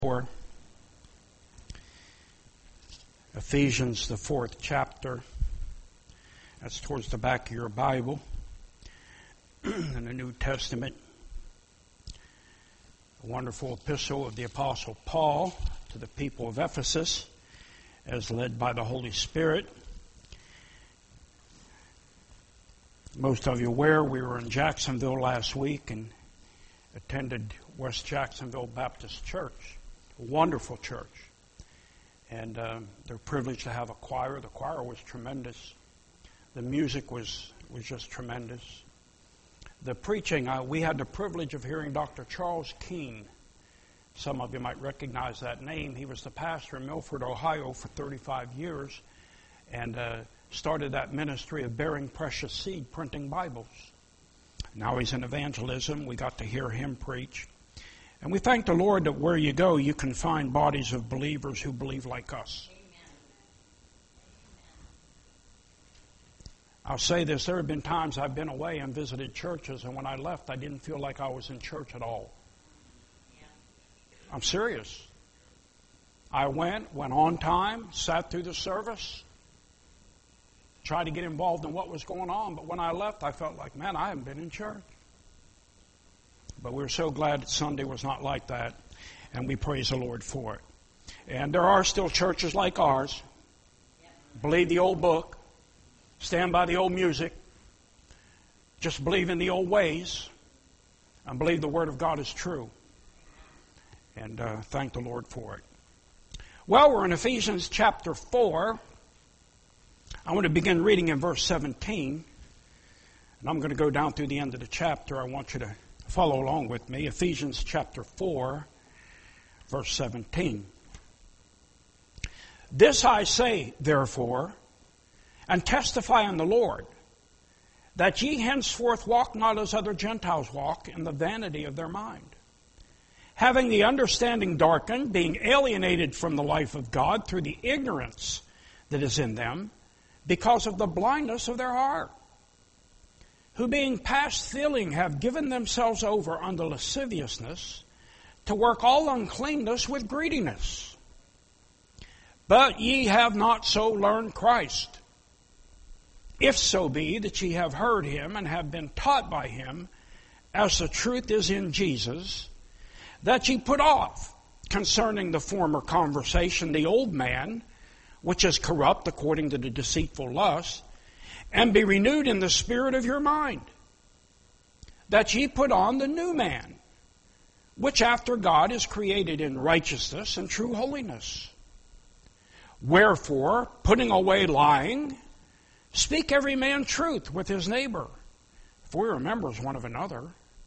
4. Ephesians, the 4th chapter. That's towards the back of your Bible in the New Testament. A wonderful epistle of the Apostle Paul to the people of Ephesus as led by the Holy Spirit. Most of you are aware we were in Jacksonville last week and attended West Jacksonville Baptist Church. A wonderful church. And they're privileged to have a choir. The choir was tremendous. The music was just tremendous. The preaching, we had the privilege of hearing Dr. Charles Keene. Some of you might recognize that name. He was the pastor in Milford, Ohio for 35 years and started that ministry of bearing precious seed, printing Bibles. Now he's in evangelism. We got to hear him preach. And we thank the Lord that where you go, you can find bodies of believers who believe like us. Amen. I'll say this, there have been times I've been away and visited churches, and when I left, I didn't feel like I was in church at all. Yeah. I'm serious. I went on time, sat through the service, tried to get involved in what was going on, but when I left, I felt like, man, I haven't been in church. But we're so glad that Sunday was not like that, and we praise the Lord for it. And there are still churches like ours. Believe the old book, stand by the old music, just believe in the old ways, and believe the Word of God is true. And thank the Lord for it. Well, we're in Ephesians chapter 4. I want to begin reading in verse 17, and I'm going to go down through the end of the chapter. I want you to follow along with me. Ephesians chapter 4, verse 17. This I say, therefore, and testify in the Lord, that ye henceforth walk not as other Gentiles walk, in the vanity of their mind, having the understanding darkened, being alienated from the life of God through the ignorance that is in them, because of the blindness of their heart, who being past feeling have given themselves over unto lasciviousness, to work all uncleanness with greediness. But ye have not so learned Christ, if so be that ye have heard him and have been taught by him, as the truth is in Jesus, that ye put off, concerning the former conversation, the old man, which is corrupt according to the deceitful lust, and be renewed in the spirit of your mind, that ye put on the new man, which after God is created in righteousness and true holiness. Wherefore, putting away lying, speak every man truth with his neighbor, for we are members one of another.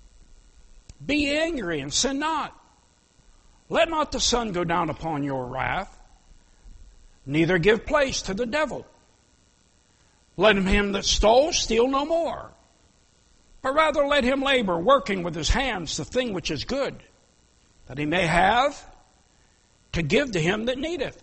Be angry and sin not. Let not the sun go down upon your wrath, neither give place to the devil. Let him that stole steal no more, but rather let him labor, working with his hands the thing which is good, that he may have to give to him that needeth.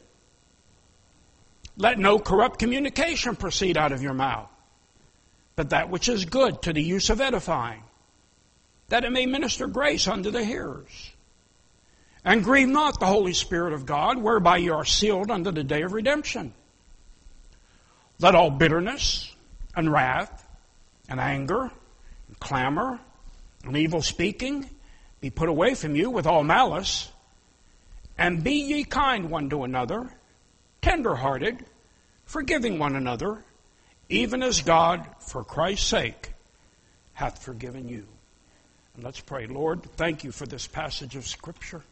Let no corrupt communication proceed out of your mouth, but that which is good to the use of edifying, that it may minister grace unto the hearers. And grieve not the Holy Spirit of God, whereby you are sealed unto the day of redemption. Let all bitterness and wrath and anger and clamor and evil speaking be put away from you with all malice. And be ye kind one to another, tender-hearted, forgiving one another, even as God, for Christ's sake, hath forgiven you. And let's pray. Lord, thank you for this passage of Scripture.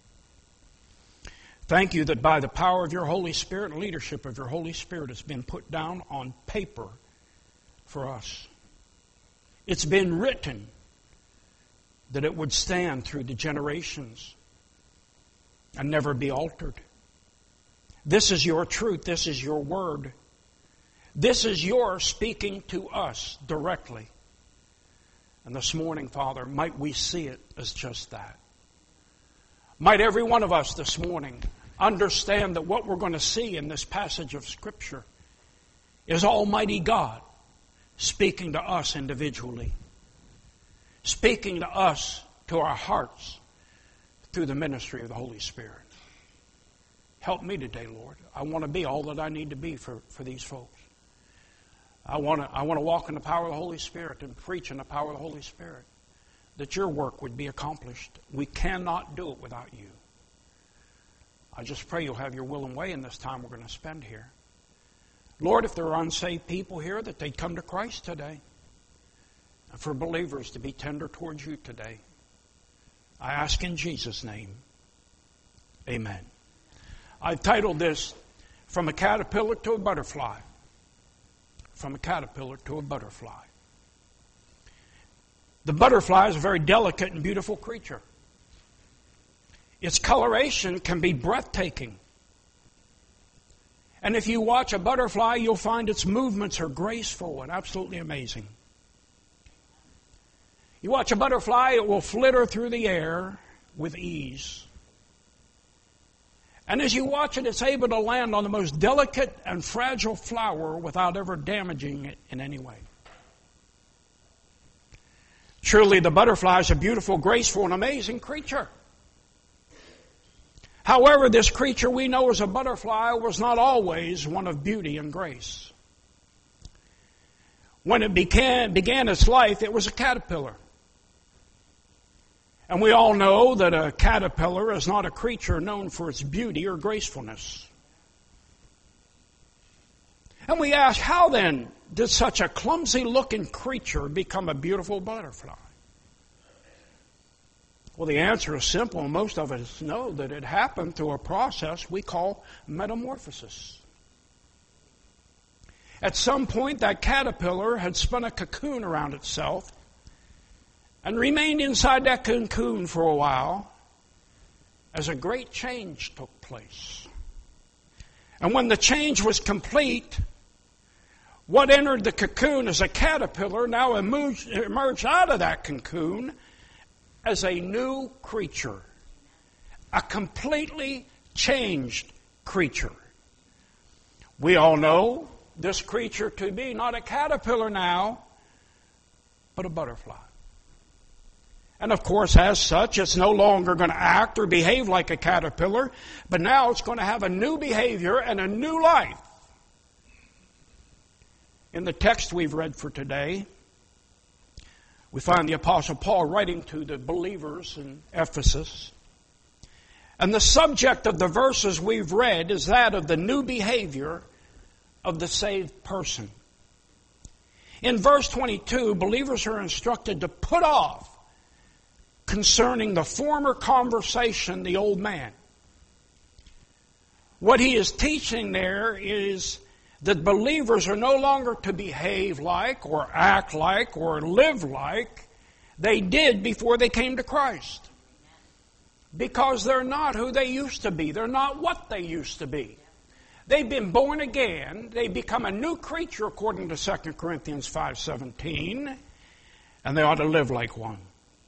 Thank you that by the power of your Holy Spirit and leadership of your Holy Spirit, it's been put down on paper for us. It's been written that it would stand through the generations and never be altered. This is your truth. This is your word. This is your speaking to us directly. And this morning, Father, might we see it as just that. Might every one of us this morning understand that what we're going to see in this passage of Scripture is Almighty God speaking to us individually, speaking to us, to our hearts, through the ministry of the Holy Spirit. Help me today, Lord. I want to be all that I need to be for these folks. I want to walk in the power of the Holy Spirit and preach in the power of the Holy Spirit, that your work would be accomplished. We cannot do it without you. I just pray you'll have your will and way in this time we're going to spend here. Lord, if there are unsaved people here, that they'd come to Christ today. And for believers to be tender towards you today. I ask in Jesus' name, amen. I've titled this, From a Caterpillar to a Butterfly. From a caterpillar to a butterfly. The butterfly is a very delicate and beautiful creature. Its coloration can be breathtaking. And if you watch a butterfly, you'll find its movements are graceful and absolutely amazing. You watch a butterfly, it will flitter through the air with ease. And as you watch it, it's able to land on the most delicate and fragile flower without ever damaging it in any way. Truly, the butterfly is a beautiful, graceful, and amazing creature. However, this creature we know as a butterfly was not always one of beauty and grace. When it began its life, it was a caterpillar. And we all know that a caterpillar is not a creature known for its beauty or gracefulness. And we ask, how then did such a clumsy-looking creature become a beautiful butterfly? Well, the answer is simple. Most of us know that it happened through a process we call metamorphosis. At some point, that caterpillar had spun a cocoon around itself and remained inside that cocoon for a while as a great change took place. And when the change was complete, what entered the cocoon as a caterpillar now emerged out of that cocoon as a new creature, a completely changed creature. We all know this creature to be not a caterpillar now, but a butterfly. And of course, as such, it's no longer going to act or behave like a caterpillar, but now it's going to have a new behavior and a new life. In the text we've read for today, we find the Apostle Paul writing to the believers in Ephesus. And the subject of the verses we've read is that of the new behavior of the saved person. In verse 22, believers are instructed to put off concerning the former conversation, the old man. What he is teaching there is that believers are no longer to behave like or act like or live like they did before they came to Christ. Because they're not who they used to be. They're not what they used to be. They've been born again. They become a new creature according to 2 Corinthians 5:17, and they ought to live like one.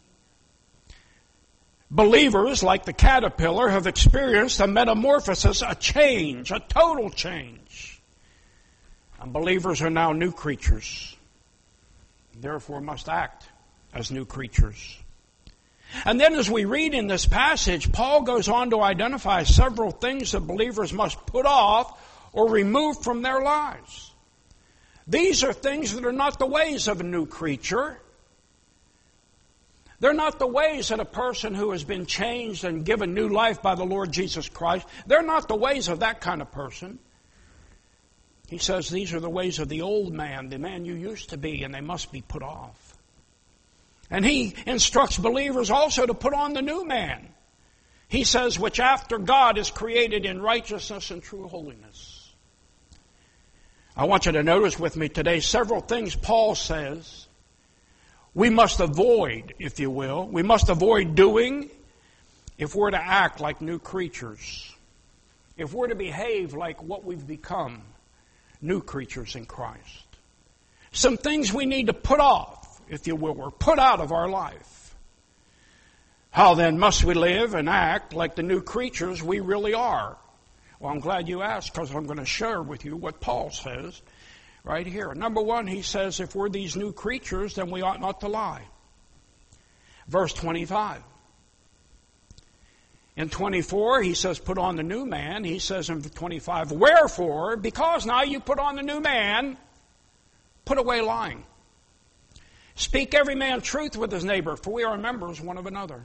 Believers, like the caterpillar, have experienced a metamorphosis, a change, a total change. And believers are now new creatures, therefore must act as new creatures. And then as we read in this passage, Paul goes on to identify several things that believers must put off or remove from their lives. These are things that are not the ways of a new creature. They're not the ways that a person who has been changed and given new life by the Lord Jesus Christ. They're not the ways of that kind of person. He says these are the ways of the old man, the man you used to be, and they must be put off. And he instructs believers also to put on the new man. He says, which after God is created in righteousness and true holiness. I want you to notice with me today several things Paul says we must avoid, if you will. We must avoid doing if we're to act like new creatures. If we're to behave like what we've become, new creatures in Christ. Some things we need to put off, if you will, or put out of our life. How then must we live and act like the new creatures we really are? Well, I'm glad you asked, because I'm going to share with you what Paul says right here. Number one, he says if we're these new creatures, then we ought not to lie. Verse 25. In 24, he says, put on the new man. He says in 25, wherefore, because now you put on the new man, put away lying. Speak every man truth with his neighbor, for we are members one of another.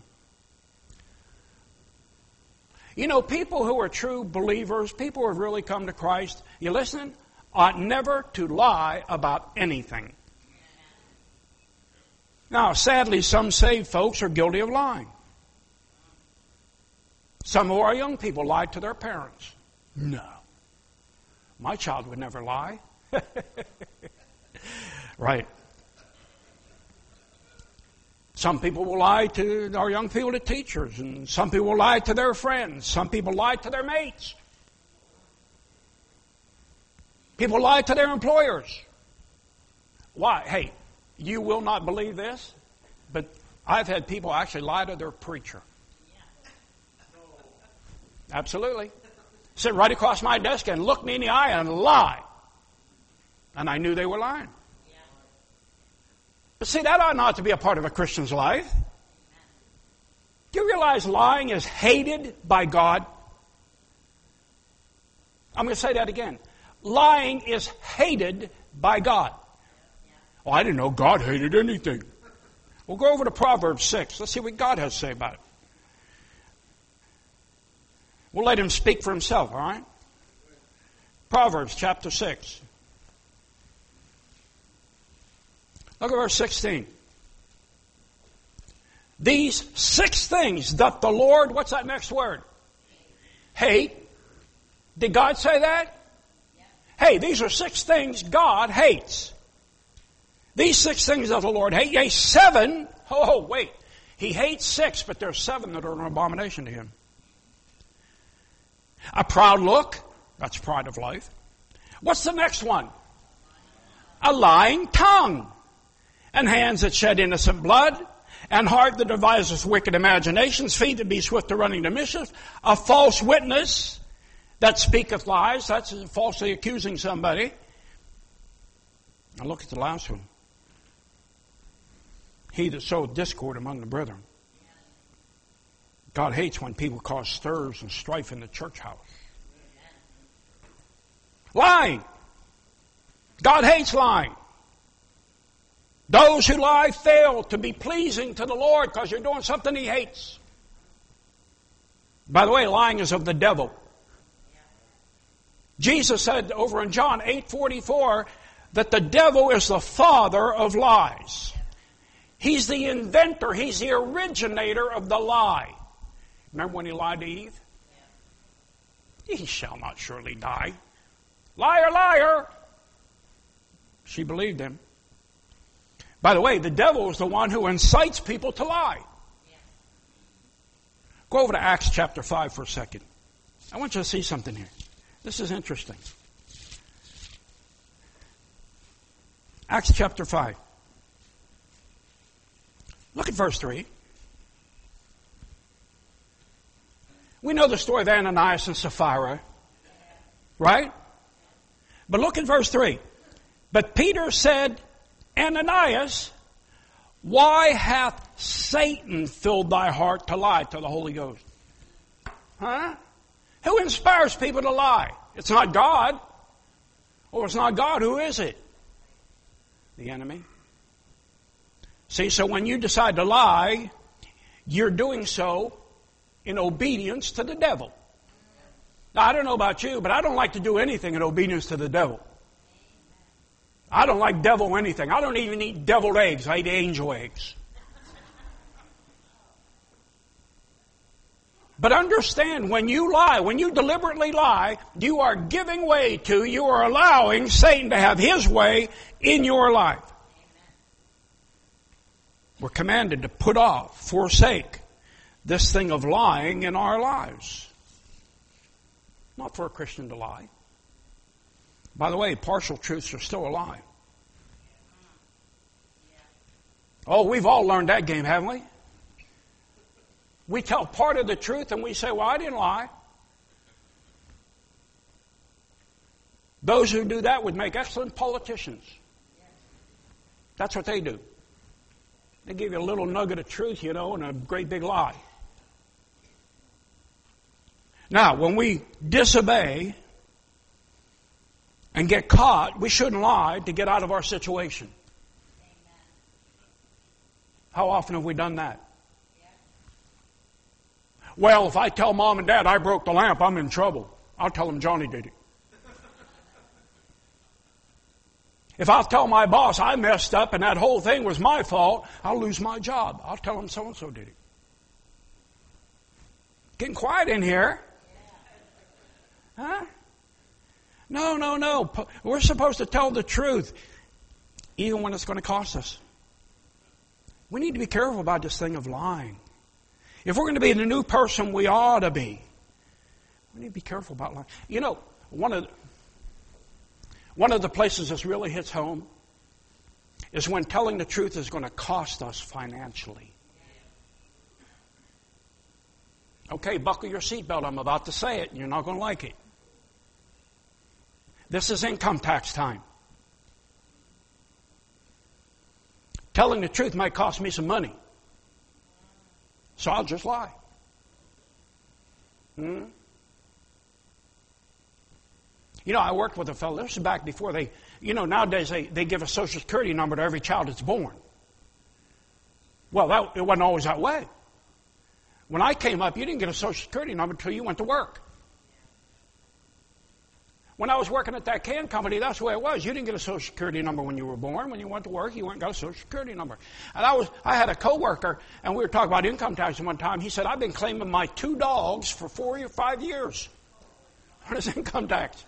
You know, people who are true believers, people who have really come to Christ, you listening, ought never to lie about anything. Now, sadly, some saved folks are guilty of lying. Some of our young people lied to their parents. No. My child would never lie. Right. Some people will lie to our young people, to teachers, and some people will lie to their friends. Some people lie to their mates. People lie to their employers. Why? Hey, you will not believe this, but I've had people actually lie to their preacher. Absolutely. Sit right across my desk and look me in the eye and lie. And I knew they were lying. But see, that ought not to be a part of a Christian's life. Do you realize lying is hated by God? I'm going to say that again. Lying is hated by God. Oh, I didn't know God hated anything. We'll go over to Proverbs 6. Let's see what God has to say about it. We'll let him speak for himself, all right? Proverbs chapter 6. Look at verse 16. These 6 things doth the Lord, what's that next word? Hate. Did God say that? Hey, these are 6 things God hates. These 6 things doth the Lord hate. Yea, 7. Oh, wait. He hates 6, but there's 7 that are an abomination to him. A proud look. That's pride of life. What's the next one? A lying tongue. And hands that shed innocent blood. And heart that deviseth wicked imaginations. Feet that be swift to running to mischief. A false witness that speaketh lies. That's falsely accusing somebody. Now look at the last one. He that soweth discord among the brethren. God hates when people cause stirs and strife in the church house. Lying. God hates lying. Those who lie fail to be pleasing to the Lord because you're doing something He hates. By the way, lying is of the devil. Jesus said over in John 8:44 that the devil is the father of lies. He's the inventor. He's the originator of the lie. Remember when he lied to Eve? He shall not surely die. Liar, liar. She believed him. By the way, the devil is the one who incites people to lie. Go over to Acts chapter 5 for a second. I want you to see something here. This is interesting. Acts chapter 5. Look at verse 3. We know the story of Ananias and Sapphira, right? But look at verse 3. But Peter said, Ananias, why hath Satan filled thy heart to lie to the Holy Ghost? Huh? Who inspires people to lie? It's not God. Or it's not God, who is it? The enemy. See, so when you decide to lie, you're doing so in obedience to the devil. Now, I don't know about you, but I don't like to do anything in obedience to the devil. I don't like devil anything. I don't even eat deviled eggs. I eat angel eggs. But understand, when you lie, when you deliberately lie, you are giving way to, you are allowing Satan to have his way in your life. We're commanded to put off, forsake this thing of lying in our lives. Not for a Christian to lie. By the way, partial truths are still a lie. Oh, we've all learned that game, haven't we? We tell part of the truth and we say, well, I didn't lie. Those who do that would make excellent politicians. That's what they do. They give you a little nugget of truth, and a great big lie. Now, when we disobey and get caught, we shouldn't lie to get out of our situation. How often have we done that? Well, if I tell Mom and Dad I broke the lamp, I'm in trouble. I'll tell them Johnny did it. If I'll tell my boss I messed up and that whole thing was my fault, I'll lose my job. I'll tell them so-and-so did it. Getting quiet in here. Huh? No. We're supposed to tell the truth, even when it's going to cost us. We need to be careful about this thing of lying. If we're going to be the new person we ought to be, we need to be careful about lying. You know, one of the places this really hits home is when telling the truth is going to cost us financially. Okay, buckle your seatbelt. I'm about to say it, and you're not going to like it. This is income tax time. Telling the truth might cost me some money. So I'll just lie. You know, I worked with a fellow, this was back before nowadays they give a Social Security number to every child that's born. Well, it wasn't always that way. When I came up, you didn't get a Social Security number until you went to work. When I was working at that can company, that's the way it was. You didn't get a Social Security number when you were born. When you went to work, you went and got a Social Security number. And I had a coworker, and we were talking about income tax one time. He said, I've been claiming my 2 dogs for 4 or 5 years. What is income tax?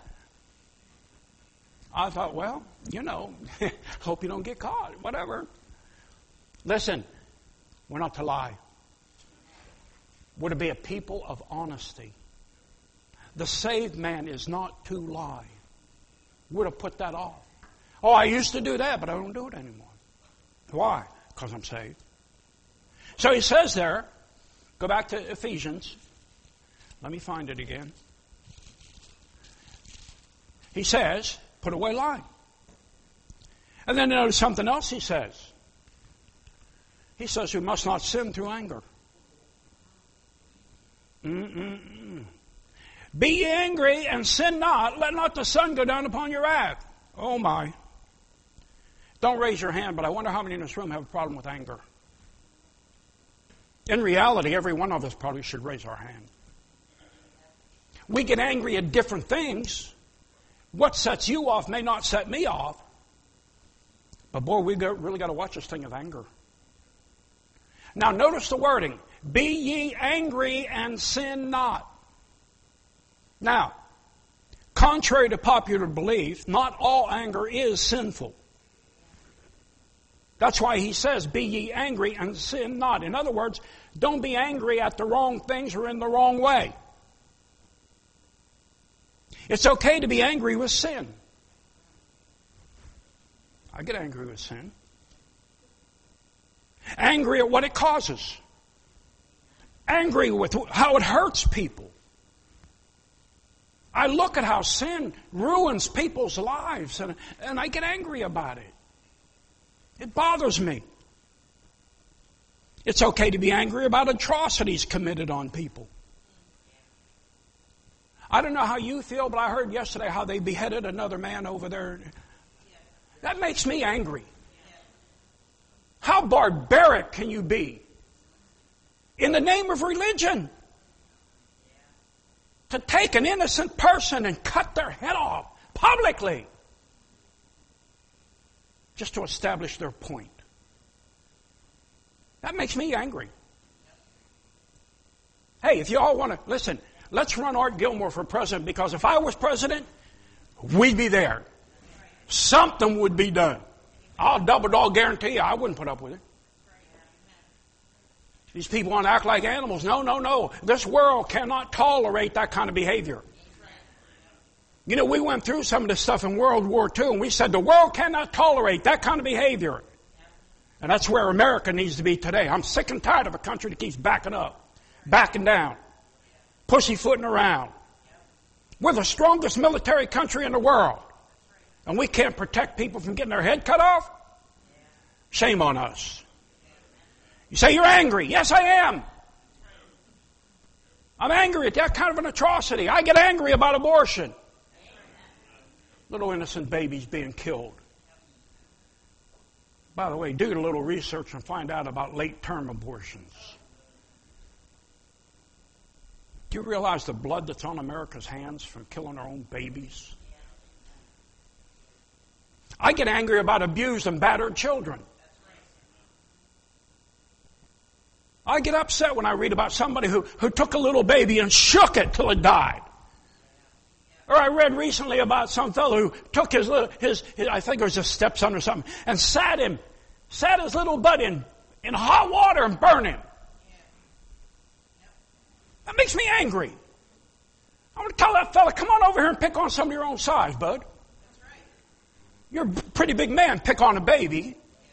I thought, well, hope you don't get caught. Whatever. Listen, we're not to lie. We're to be a people of honesty. The saved man is not to lie. We're to put that off. Oh, I used to do that, but I don't do it anymore. Why? Because I'm saved. So he says there, go back to Ephesians. Let me find it again. He says, put away lying. And then notice something else he says. He says we must not sin through anger. Be ye angry and sin not. Let not the sun go down upon your wrath. Oh my. Don't raise your hand, but I wonder how many in this room have a problem with anger. In reality, every one of us probably should raise our hand. We get angry at different things. What sets you off may not set me off. But boy, we really got to watch this thing of anger. Now notice the wording. Be ye angry and sin not. Now, contrary to popular belief, not all anger is sinful. That's why he says, be ye angry and sin not. In other words, don't be angry at the wrong things or in the wrong way. It's okay to be angry with sin. I get angry with sin. Angry at what it causes. Angry with how it hurts people. I look at how sin ruins people's lives, and I get angry about it. It bothers me. It's okay to be angry about atrocities committed on people. I don't know how you feel, but I heard yesterday how they beheaded another man over there. That makes me angry. How barbaric can you be? In the name of religion. To take an innocent person and cut their head off publicly. Just to establish their point. That makes me angry. Hey, if you all want to, listen, let's run Art Gilmore for president, because if I was president, we'd be there. Something would be done. I'll double dog guarantee you I wouldn't put up with it. These people want to act like animals. No. This world cannot tolerate that kind of behavior. You know, we went through some of this stuff in World War II, and we said the world cannot tolerate that kind of behavior. And that's where America needs to be today. I'm sick and tired of a country that keeps backing up, backing down, pussyfooting around. We're the strongest military country in the world, and we can't protect people from getting their head cut off? Shame on us. You say you're angry. Yes, I am. I'm angry at that kind of an atrocity. I get angry about abortion. Little innocent babies being killed. By the way, do a little research and find out about late-term abortions. Do you realize the blood that's on America's hands from killing our own babies? I get angry about abused and battered children. I get upset when I read about somebody who took a little baby and shook it till it died. Or I read recently about some fellow who took his I think it was his stepson or something, and sat his little butt in hot water and burned him. That makes me angry. I want to tell that fellow, come on over here and pick on some of your own size, bud. You're a pretty big man, pick on a baby.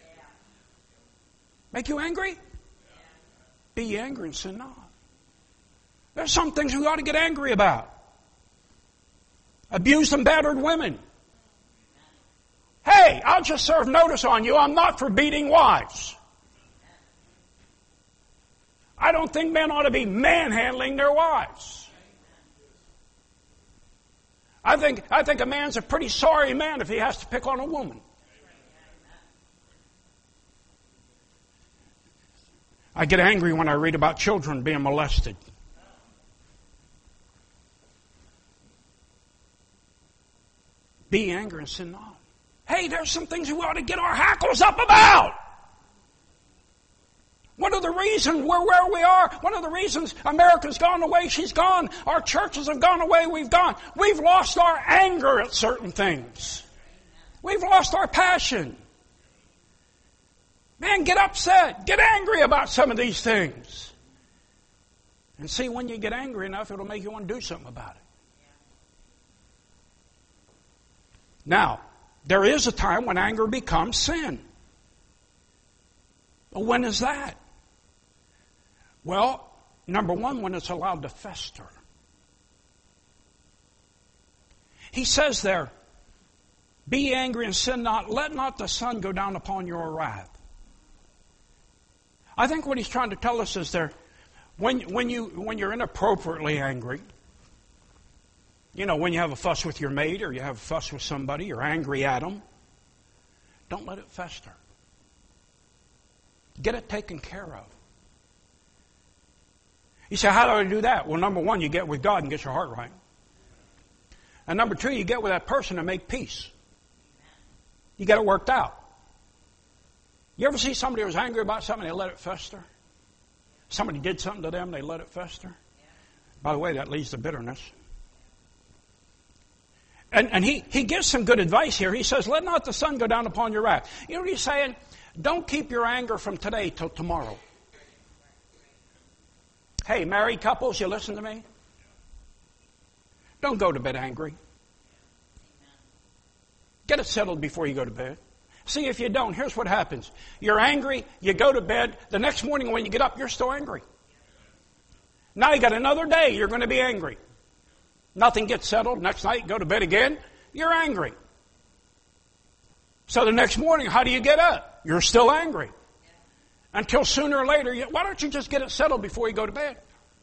Make you angry? Be ye angry and sin not. There's some things we ought to get angry about. Abused and battered women. Hey, I'll just serve notice on you. I'm not for beating wives. I don't think men ought to be manhandling their wives. I think a man's a pretty sorry man if he has to pick on a woman. I get angry when I read about children being molested. Be angry and sin not. Hey, there's some things we ought to get our hackles up about. One of the reasons we're where we are, one of the reasons America's gone away, she's gone, our churches have gone away, we've gone. We've lost our anger at certain things. We've lost our passion. Man, get upset, get angry about some of these things. And see, when you get angry enough, it'll make you want to do something about it. Now, there is a time when anger becomes sin. Well, when is that? Well, number one, when it's allowed to fester. He says there, be angry and sin not, let not the sun go down upon your wrath. I think what he's trying to tell us is there, when you're inappropriately angry, you know, when you have a fuss with your mate or you have a fuss with somebody, you're angry at them, don't let it fester. Get it taken care of. You say, how do I do that? Well, number one, you get with God and get your heart right. And number two, you get with that person and make peace. You get it worked out. You ever see somebody who was angry about something, they let it fester? Somebody did something to them, they let it fester? By the way, that leads to bitterness. And he gives some good advice here. He says, let not the sun go down upon your wrath. You know what he's saying? Don't keep your anger from today till tomorrow. Hey, married couples, you listen to me? Don't go to bed angry. Get it settled before you go to bed. See, if you don't, here's what happens. You're angry, you go to bed. The next morning when you get up, you're still angry. Now you got another day, you're going to be angry. Nothing gets settled. Next night, go to bed again. You're angry. So the next morning, how do you get up? You're still angry. Until sooner or later, why don't you just get it settled before you go to bed?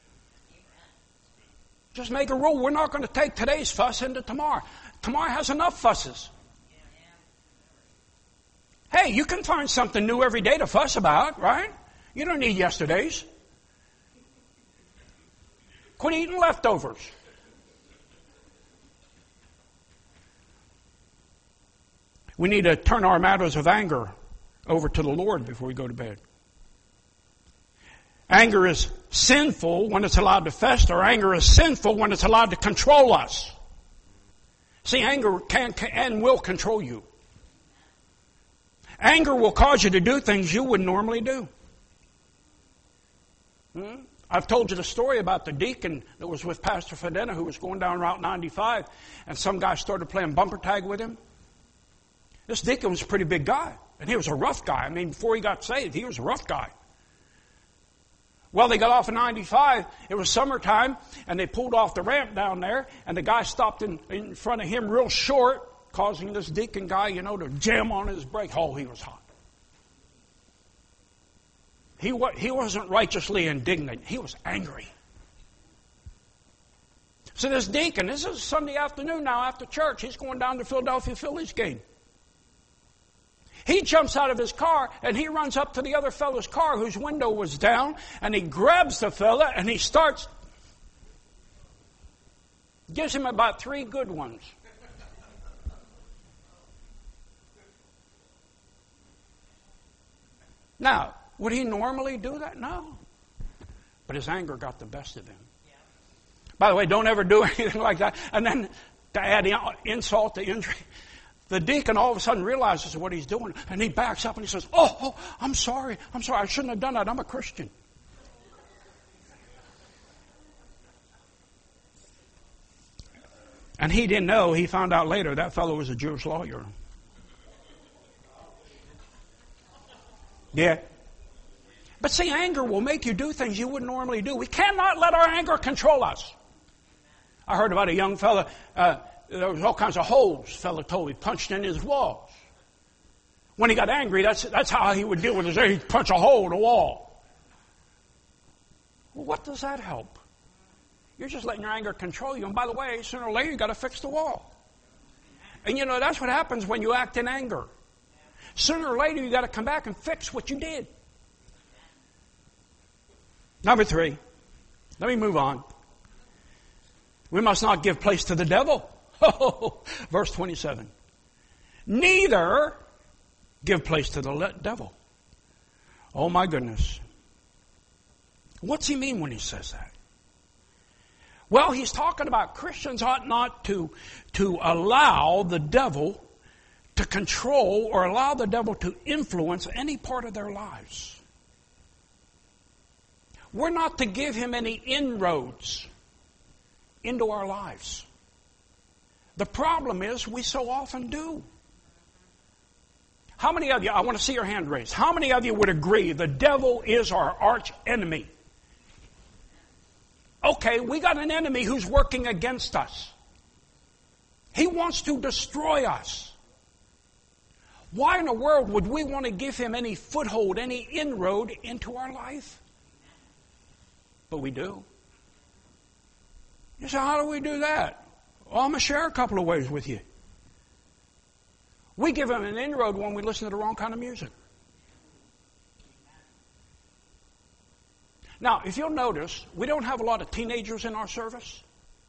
Just make a rule. We're not going to take today's fuss into tomorrow. Tomorrow has enough fusses. Hey, you can find something new every day to fuss about, right? You don't need yesterday's. Quit eating leftovers. We need to turn our matters of anger over to the Lord before we go to bed. Anger is sinful when it's allowed to fester. Anger is sinful when it's allowed to control us. See, anger can and will control you. Anger will cause you to do things you wouldn't normally do. I've told you the story about the deacon that was with Pastor Fedena who was going down Route 95 and some guy started playing bumper tag with him. This deacon was a pretty big guy, and he was a rough guy. I mean, before he got saved, he was a rough guy. Well, they got off of 95. It was summertime, and they pulled off the ramp down there, and the guy stopped in front of him real short, causing this deacon guy, to jam on his brake. Oh, he was hot. He wasn't righteously indignant. He was angry. So this deacon, this is Sunday afternoon now after church, he's going down to Philadelphia Phillies game. He jumps out of his car and he runs up to the other fellow's car whose window was down, and he grabs the fella and he gives him about 3 good ones. Now, would he normally do that? No. But his anger got the best of him. By the way, don't ever do anything like that. And then to add insult to injury, the deacon all of a sudden realizes what he's doing, and he backs up and he says, oh, I'm sorry. I shouldn't have done that. I'm a Christian. And he didn't know. He found out later that fellow was a Jewish lawyer. Yeah. But see, anger will make you do things you wouldn't normally do. We cannot let our anger control us. I heard about a young fella, there was all kinds of holes, fella told me, punched in his walls. When he got angry, that's how he would deal with his anger. He'd punch a hole in the wall. Well, what does that help? You're just letting your anger control you. And by the way, sooner or later, you've got to fix the wall. And you know, that's what happens when you act in anger. Sooner or later, you've got to come back and fix what you did. Number 3, let me move on. We must not give place to the devil. Verse 27. Neither give place to the devil. Oh my goodness. What's he mean when he says that? Well, he's talking about Christians ought not to allow the devil to control or allow the devil to influence any part of their lives. We're not to give him any inroads into our lives. The problem is we so often do. How many of you, I want to see your hand raised, how many of you would agree the devil is our arch enemy? Okay, we got an enemy who's working against us. He wants to destroy us. Why in the world would we want to give him any foothold, any inroad into our life? But we do. You say, how do we do that? Well, I'm going to share a couple of ways with you. We give him an inroad when we listen to the wrong kind of music. Now, if you'll notice, we don't have a lot of teenagers in our service.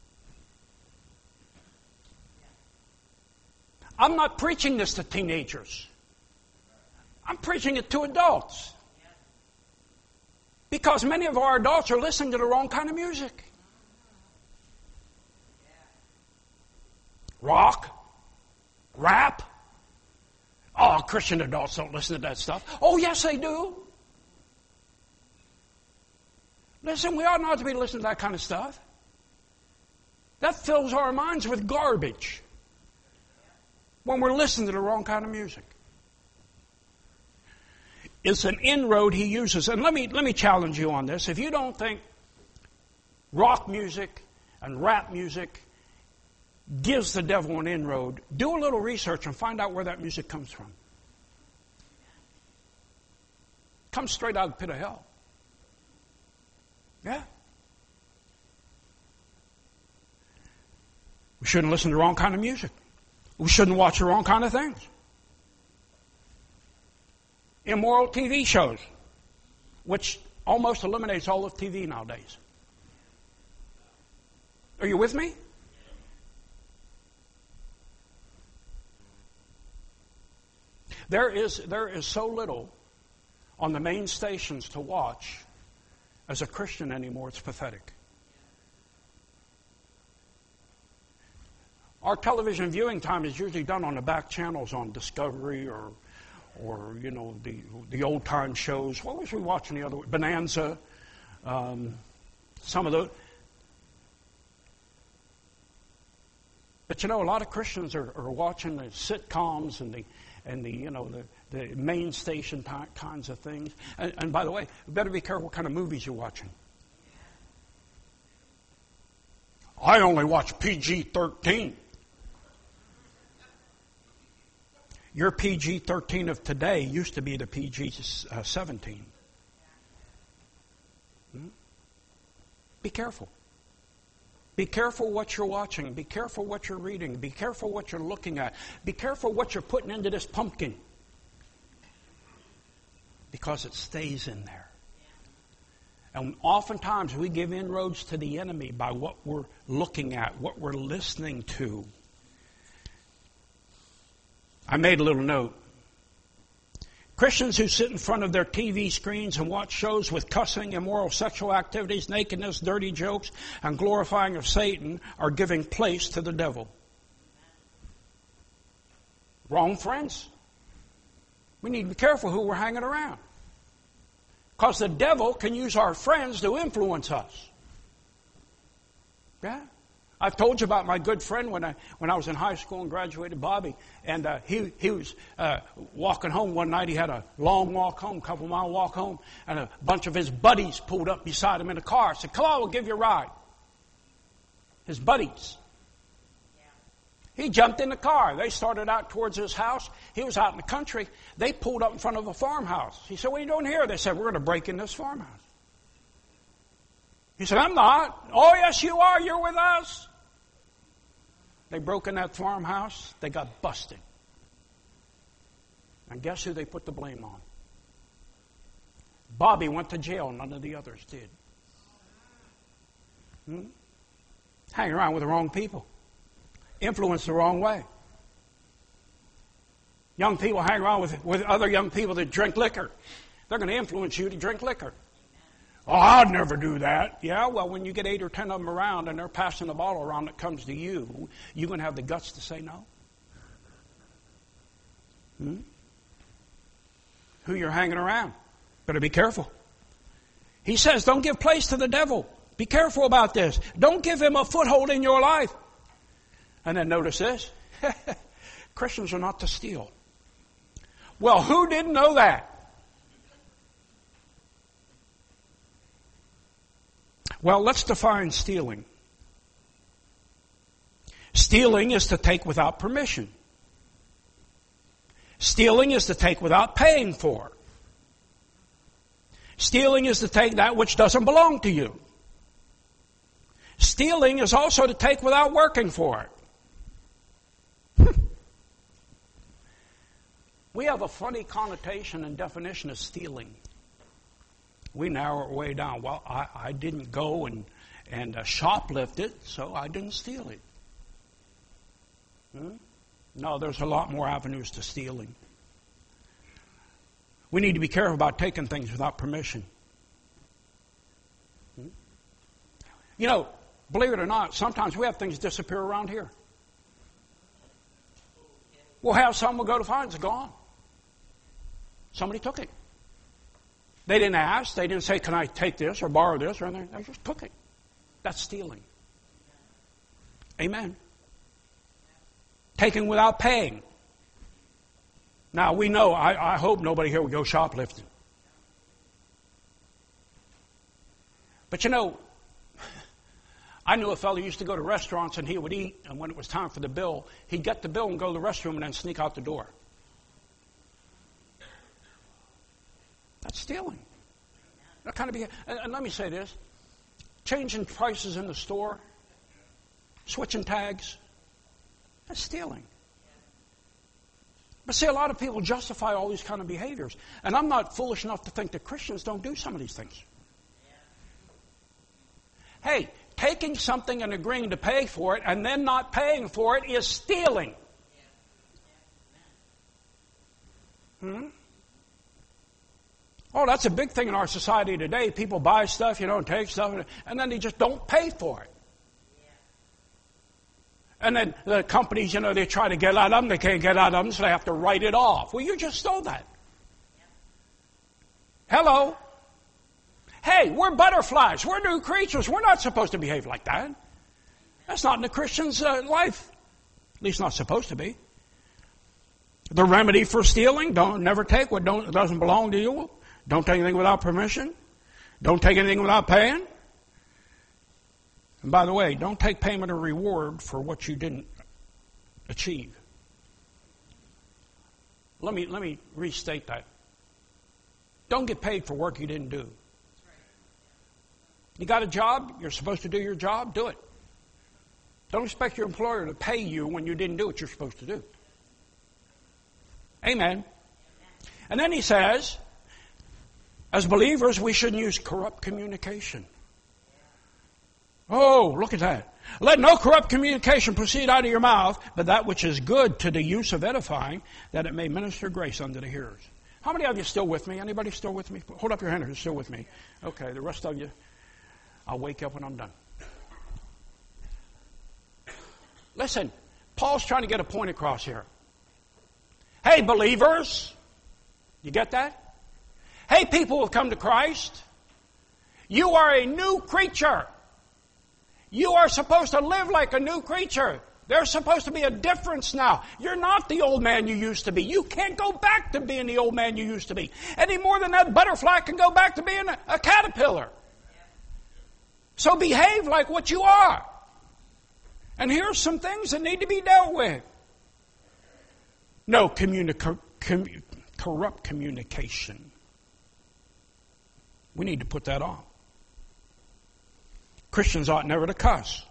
I'm not preaching this to teenagers. I'm preaching it to adults. Because many of our adults are listening to the wrong kind of music. Rock, rap. Oh, Christian adults don't listen to that stuff. Oh, yes, they do. Listen, we ought not to be listening to that kind of stuff. That fills our minds with garbage when we're listening to the wrong kind of music. It's an inroad he uses. And let me challenge you on this. If you don't think rock music and rap music gives the devil an inroad, do a little research and find out where that music comes from. It comes straight out of the pit of hell. Yeah. We shouldn't listen to the wrong kind of music. We shouldn't watch the wrong kind of things. Immoral TV shows, which almost eliminates all of TV nowadays. Are you with me? There is so little on the main stations to watch as a Christian anymore. It's pathetic. Our television viewing time is usually done on the back channels on Discovery or you know, the old time shows. What was we watching the other way? Bonanza. Some of those. But you know, a lot of Christians are watching the sitcoms and the you know the main station kinds of things. And by the way, you better be careful what kind of movies you're watching. I only watch PG-13. Your PG-13 of today used to be the PG-17. Be careful. Be careful what you're watching. Be careful what you're reading. Be careful what you're looking at. Be careful what you're putting into this pumpkin. Because it stays in there. And oftentimes we give inroads to the enemy by what we're looking at, what we're listening to. I made a little note. Christians who sit in front of their TV screens and watch shows with cussing, immoral sexual activities, nakedness, dirty jokes, and glorifying of Satan are giving place to the devil. Wrong friends. We need to be careful who we're hanging around. Because the devil can use our friends to influence us. Yeah? I've told you about my good friend when I was in high school and graduated, Bobby. And he was walking home one night. He had a long walk home, couple-mile walk home. And a bunch of his buddies pulled up beside him in a car. Said, "Come on, we'll give you a ride." His buddies. He jumped in the car. They started out towards his house. He was out in the country. They pulled up in front of a farmhouse. He said, "What are you doing here?" They said, "We're going to break in this farmhouse." He said, "I'm not." "Oh, yes, you are. You're with us." They broke in that farmhouse. They got busted. And guess who they put the blame on? Bobby went to jail. None of the others did. Hang around with the wrong people. Influenced the wrong way. Young people hang around with other young people that drink liquor. They're going to influence you to drink liquor. "Oh, I'd never do that." Yeah, well, when you get 8 or 10 of them around and they're passing the bottle around that comes to you, you going to have the guts to say no? Who you're hanging around. Better be careful. He says, don't give place to the devil. Be careful about this. Don't give him a foothold in your life. And then notice this. Christians are not to steal. Well, who didn't know that? Well, let's define stealing. Stealing is to take without permission. Stealing is to take without paying for. Stealing is to take that which doesn't belong to you. Stealing is also to take without working for it. We have a funny connotation and definition of stealing. We narrow it way down. Well, I didn't go and shoplift it, so I didn't steal it. No, there's a lot more avenues to stealing. We need to be careful about taking things without permission. You know, believe it or not, sometimes we have things disappear around here. We'll have some, we'll go to find it's gone. Somebody took it. They didn't ask. They didn't say, "Can I take this or borrow this?" or anything. They just took it. That's stealing. Amen. Taking without paying. Now, we know, I hope nobody here will go shoplifting. But you know, I knew a fellow who used to go to restaurants and he would eat, and when it was time for the bill, he'd get the bill and go to the restroom and then sneak out the door. That's stealing. That kind of behavior. And let me say this. Changing prices in the store, switching tags, that's stealing. But see, a lot of people justify all these kind of behaviors. And I'm not foolish enough to think that Christians don't do some of these things. Hey, taking something and agreeing to pay for it and then not paying for it is stealing. Oh, that's a big thing in our society today. People buy stuff, and take stuff, and then they just don't pay for it. And then the companies, they try to get out of them. They can't get out of them, so they have to write it off. Well, you just stole that. Hello? Hey, we're butterflies. We're new creatures. We're not supposed to behave like that. That's not in a Christian's life. At least not supposed to be. The remedy for stealing, never take what doesn't belong to you. Don't take anything without permission. Don't take anything without paying. And by the way, don't take payment or reward for what you didn't achieve. Let me restate that. Don't get paid for work you didn't do. You got a job, you're supposed to do your job, do it. Don't expect your employer to pay you when you didn't do what you're supposed to do. Amen. And then he says, as believers, we shouldn't use corrupt communication. Oh, look at that. Let no corrupt communication proceed out of your mouth, but that which is good to the use of edifying, that it may minister grace unto the hearers. How many of you are still with me? Anybody still with me? Hold up your hand if you're still with me. Okay, the rest of you, I'll wake up when I'm done. Listen, Paul's trying to get a point across here. Hey, believers, you get that? Hey, people who have come to Christ, you are a new creature. You are supposed to live like a new creature. There's supposed to be a difference now. You're not the old man you used to be. You can't go back to being the old man you used to be. Any more than that butterfly can go back to being a caterpillar. So behave like what you are. And here's some things that need to be dealt with. No corrupt communication. We need to put that on. Christians ought never to cuss.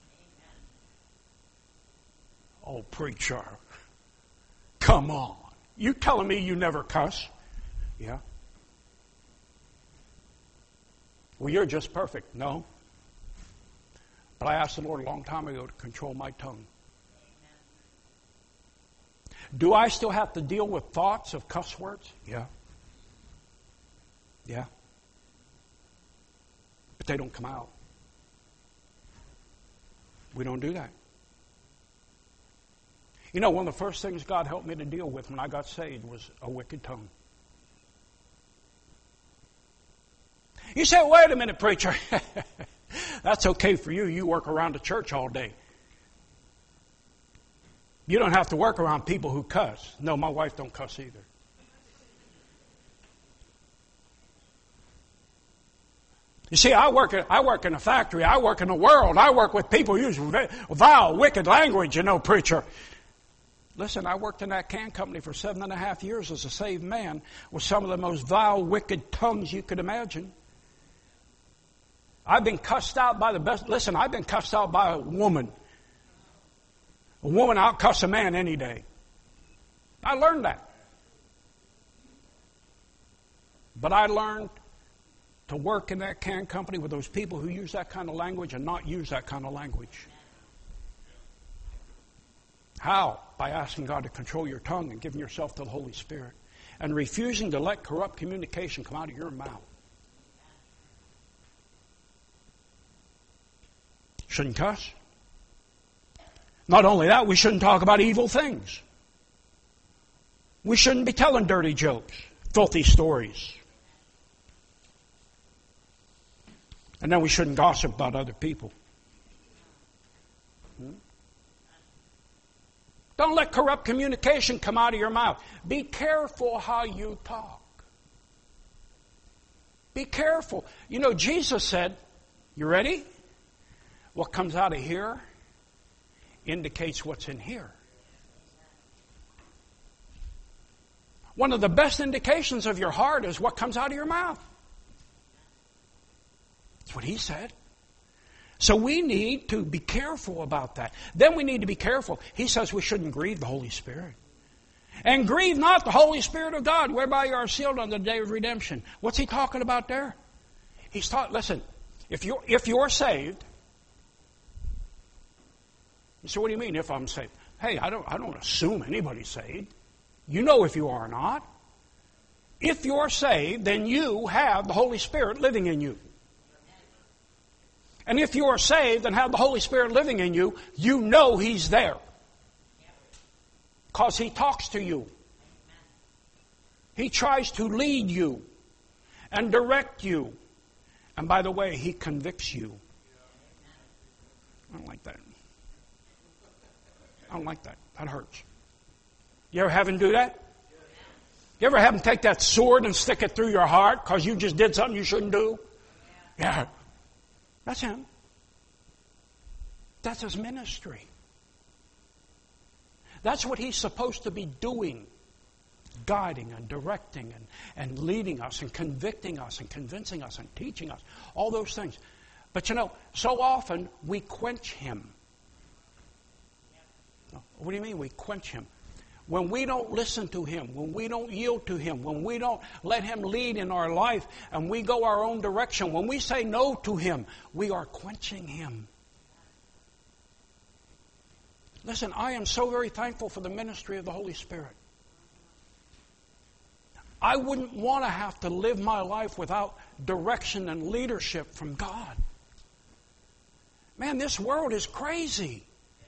Oh, preacher, come on. You telling me you never cuss? Yeah. Well, you're just perfect. No. But I asked the Lord a long time ago to control my tongue. Do I still have to deal with thoughts of cuss words? Yeah. Yeah. But they don't come out. We don't do that. You know, one of the first things God helped me to deal with when I got saved was a wicked tongue. You say, wait a minute, preacher. That's okay for you. You work around the church all day. You don't have to work around people who cuss. No, my wife don't cuss either. You see, I work in a factory. I work in the world. I work with people who use vile, wicked language, you know, preacher. Listen, I worked in that can company for 7.5 years as a saved man with some of the most vile, wicked tongues you could imagine. I've been cussed out by the best. Listen, I've been cussed out by a woman. A woman out-cuss a man any day. I learned that. But I learned to work in that can company with those people who use that kind of language and not use that kind of language. How? By asking God to control your tongue and giving yourself to the Holy Spirit and refusing to let corrupt communication come out of your mouth. Shouldn't cuss. Not only that, we shouldn't talk about evil things. We shouldn't be telling dirty jokes, filthy stories. And then we shouldn't gossip about other people. Don't let corrupt communication come out of your mouth. Be careful how you talk. Be careful. You know, Jesus said, you ready? What comes out of here indicates what's in here. One of the best indications of your heart is what comes out of your mouth. That's what he said. So we need to be careful about that. Then we need to be careful. He says we shouldn't grieve the Holy Spirit. And grieve not the Holy Spirit of God, whereby you are sealed on the day of redemption. What's he talking about there? He's talking, listen, if you're saved, you say, what do you mean if I'm saved? Hey, I don't assume anybody's saved. You know if you are or not. If you're saved, then you have the Holy Spirit living in you. And if you are saved and have the Holy Spirit living in you, you know He's there. Because He talks to you. He tries to lead you and direct you. And by the way, He convicts you. I don't like that. I don't like that. That hurts. You ever have Him do that? You ever have Him take that sword and stick it through your heart because you just did something you shouldn't do? Yeah. That's Him. That's His ministry. That's what He's supposed to be doing. Guiding and directing and leading us and convicting us and convincing us and teaching us. All those things. But you know, so often we quench Him. What do you mean we quench Him? When we don't listen to Him, when we don't yield to Him, when we don't let Him lead in our life and we go our own direction, when we say no to Him, we are quenching Him. Listen, I am so very thankful for the ministry of the Holy Spirit. I wouldn't want to have to live my life without direction and leadership from God. Man, this world is crazy.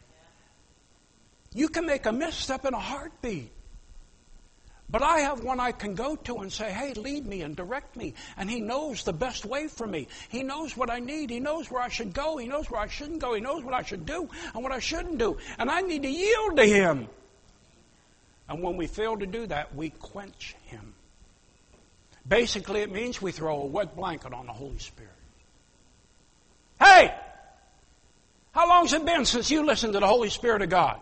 You can make a misstep in a heartbeat. But I have one I can go to and say, hey, lead me and direct me. And He knows the best way for me. He knows what I need. He knows where I should go. He knows where I shouldn't go. He knows what I should do and what I shouldn't do. And I need to yield to Him. And when we fail to do that, we quench Him. Basically, it means we throw a wet blanket on the Holy Spirit. Hey! How long's it been since you listened to the Holy Spirit of God?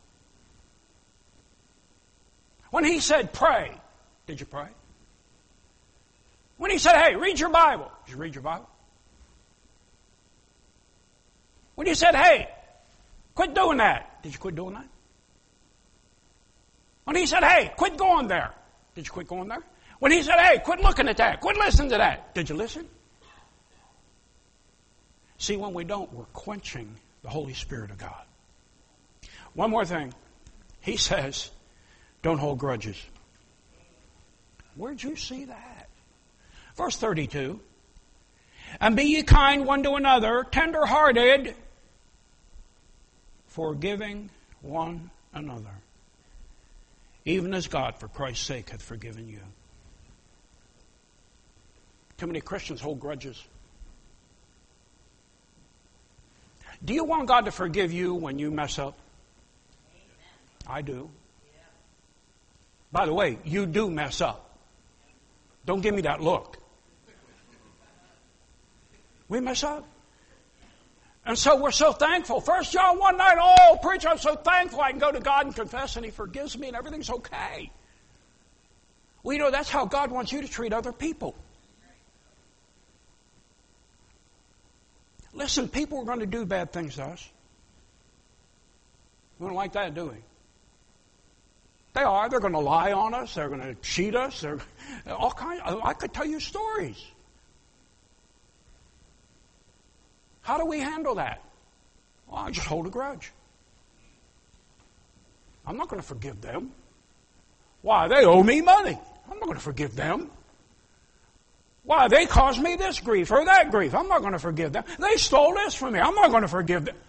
When He said pray, did you pray? When He said, hey, read your Bible, did you read your Bible? When He said, hey, quit doing that, did you quit doing that? When He said, hey, quit going there, did you quit going there? When He said, hey, quit looking at that, quit listening to that, did you listen? See, when we don't, we're quenching the Holy Spirit of God. One more thing. He says, don't hold grudges. Where'd you see that? Verse 32. And be ye kind one to another, tender-hearted, forgiving one another, even as God, for Christ's sake, hath forgiven you. Too many Christians hold grudges. Do you want God to forgive you when you mess up? I do. By the way, you do mess up. Don't give me that look. We mess up. And so we're so thankful. 1 John 1:9, oh, preacher, I'm so thankful I can go to God and confess and He forgives me and everything's okay. Well, you know, that's how God wants you to treat other people. Listen, people are going to do bad things to us. We don't like that, do we? They are. They're going to lie on us. They're going to cheat us. They're all kinds. I could tell you stories. How do we handle that? Well, I just hold a grudge. I'm not going to forgive them. Why? They owe me money. I'm not going to forgive them. Why? They caused me this grief or that grief. I'm not going to forgive them. They stole this from me. I'm not going to forgive them.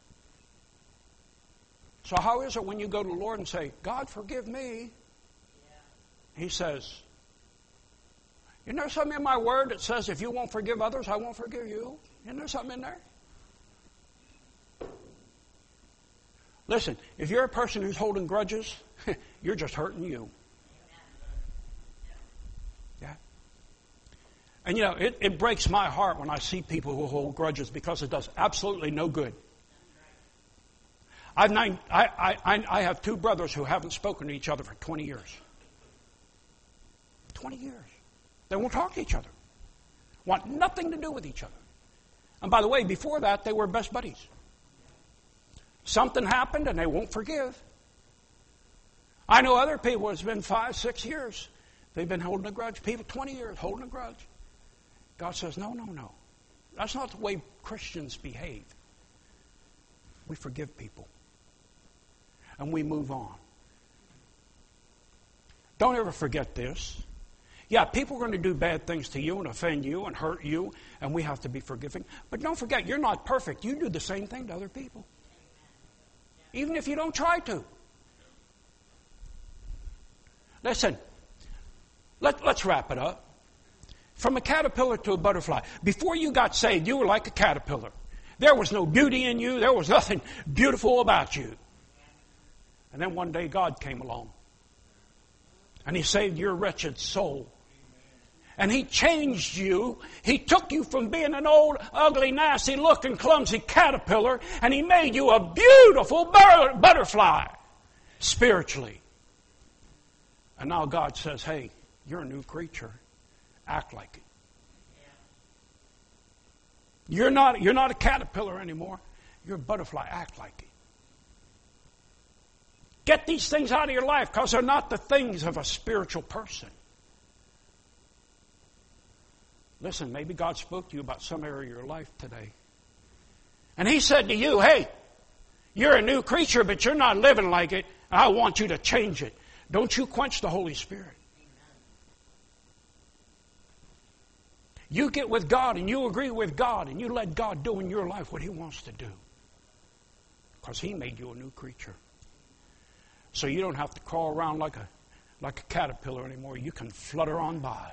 So how is it when you go to the Lord and say, God, forgive me? He says, isn't there something in my word that says if you won't forgive others, I won't forgive you? Isn't there something in there? Listen, if you're a person who's holding grudges, you're just hurting you. Yeah. And you know, it breaks my heart when I see people who hold grudges because it does absolutely no good. I have two brothers who haven't spoken to each other for 20 years. 20 years. They won't talk to each other. Want nothing to do with each other. And by the way, before that, they were best buddies. Something happened and they won't forgive. I know other people, it's been 5, 6 years. They've been holding a grudge. People, 20 years, holding a grudge. God says, no. That's not the way Christians behave. We forgive people. And we move on. Don't ever forget this. Yeah, people are going to do bad things to you and offend you and hurt you, and we have to be forgiving. But don't forget, you're not perfect. You do the same thing to other people. Even if you don't try to. Listen, let's wrap it up. From a caterpillar to a butterfly. Before you got saved, you were like a caterpillar. There was no beauty in you. There was nothing beautiful about you. And then one day God came along. And He saved your wretched soul. And He changed you. He took you from being an old, ugly, nasty looking, clumsy caterpillar. And He made you a beautiful butterfly. Spiritually. And now God says, hey, you're a new creature. Act like it. You're not a caterpillar anymore. You're a butterfly. Act like it. Get these things out of your life because they're not the things of a spiritual person. Listen, maybe God spoke to you about some area of your life today. And He said to you, hey, you're a new creature, but you're not living like it. I want you to change it. Don't you quench the Holy Spirit. You get with God and you agree with God and you let God do in your life what He wants to do. Because He made you a new creature. So you don't have to crawl around like a caterpillar anymore. You can flutter on by.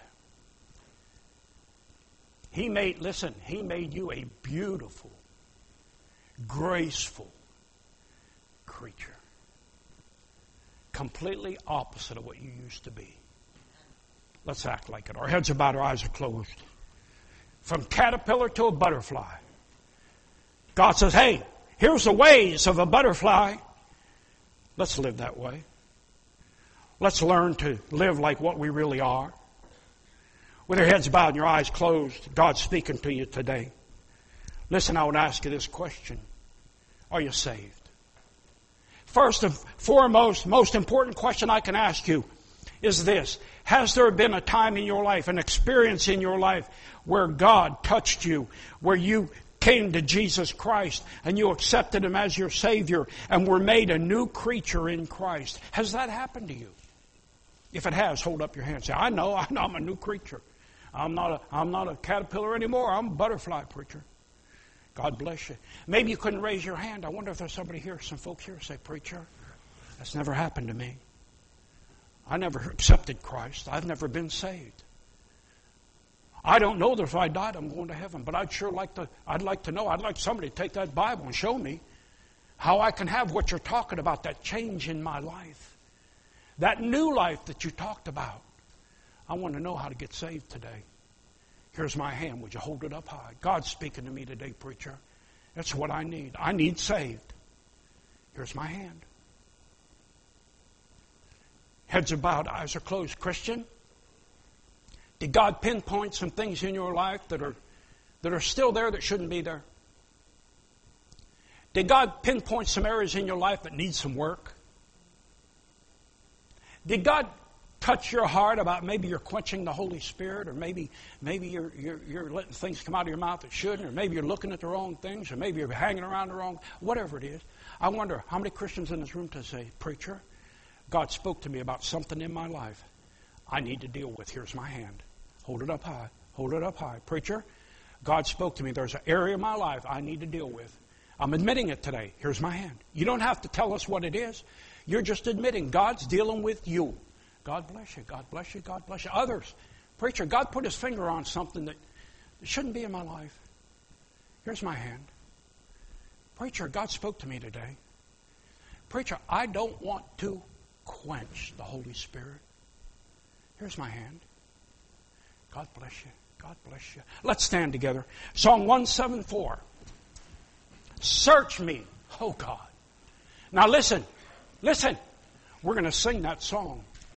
He made you a beautiful, graceful creature. Completely opposite of what you used to be. Let's act like it. Our heads are bowed, our eyes are closed. From caterpillar to a butterfly. God says, hey, here's the ways of a butterfly. Let's live that way. Let's learn to live like what we really are. With your heads bowed and your eyes closed, God's speaking to you today. Listen, I would ask you this question. Are you saved? First and foremost, most important question I can ask you is this. Has there been a time in your life, an experience in your life, where God touched you, where you came to Jesus Christ and you accepted Him as your Savior and were made a new creature in Christ? Has that happened to you? If it has, hold up your hand and say, I know I'm a new creature. I'm not a caterpillar anymore. I'm a butterfly preacher. God bless you. Maybe you couldn't raise your hand. I wonder if there's somebody here, some folks here say, preacher, that's never happened to me. I never accepted Christ. I've never been saved. I don't know that if I died I'm going to heaven, but I'd like to know. I'd like somebody to take that Bible and show me how I can have what you're talking about, that change in my life. That new life that you talked about. I want to know how to get saved today. Here's my hand. Would you hold it up high? God's speaking to me today, preacher. That's what I need. I need saved. Here's my hand. Heads are bowed, eyes are closed. Christian, did God pinpoint some things in your life that are still there that shouldn't be there? Did God pinpoint some areas in your life that need some work? Did God touch your heart about maybe you're quenching the Holy Spirit, or maybe you're letting things come out of your mouth that shouldn't, or maybe you're looking at the wrong things, or maybe you're hanging around the wrong, whatever it is. I wonder how many Christians in this room to say, preacher, God spoke to me about something in my life I need to deal with. Here's my hand. Hold it up high. Hold it up high. Preacher, God spoke to me. There's an area of my life I need to deal with. I'm admitting it today. Here's my hand. You don't have to tell us what it is. You're just admitting God's dealing with you. God bless you. God bless you. God bless you. Others, preacher, God put His finger on something that shouldn't be in my life. Here's my hand. Preacher, God spoke to me today. Preacher, I don't want to quench the Holy Spirit. Here's my hand. God bless you. God bless you. Let's stand together. Song 174. Search me, oh God. Now listen. We're going to sing that song.